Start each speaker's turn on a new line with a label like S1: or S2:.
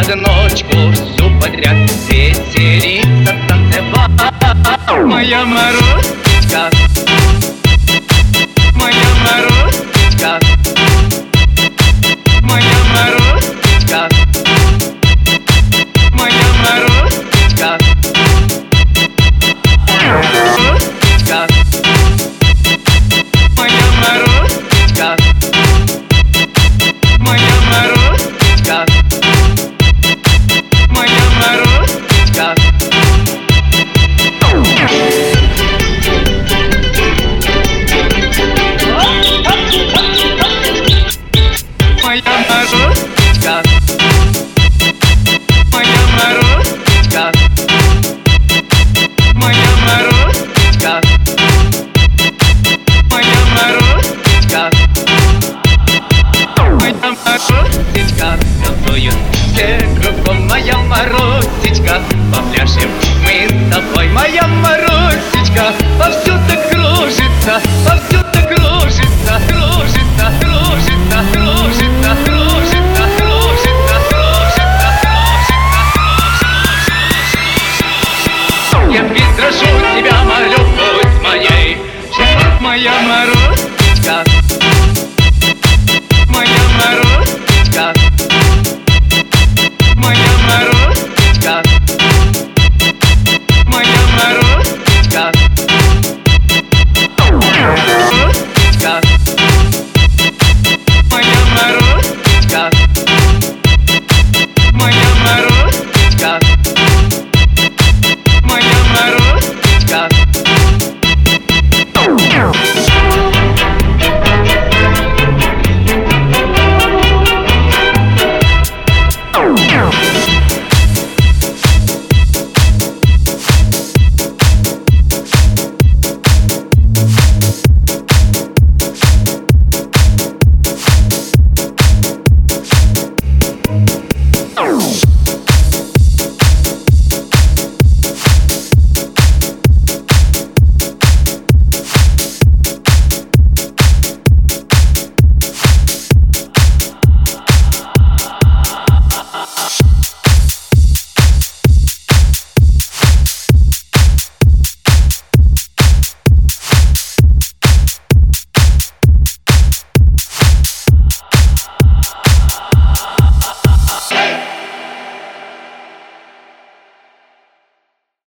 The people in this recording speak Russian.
S1: под ночку всю подряд веселиться, танцевать. Моя Марусечка, моя Марусечка, моя Марусечка, моя Марусечка, Марусечка, моя Марусечка, моя Марусечка, моя Марусечка. Моя Марусечка, моя Марусечка, моя Марусечка, моя Марусечка, моя Марусечка. Танцуют все кругом, моя Марусечка. Попляшем мы с тобой, моя Марусечка. Повсюду кружится, повсюду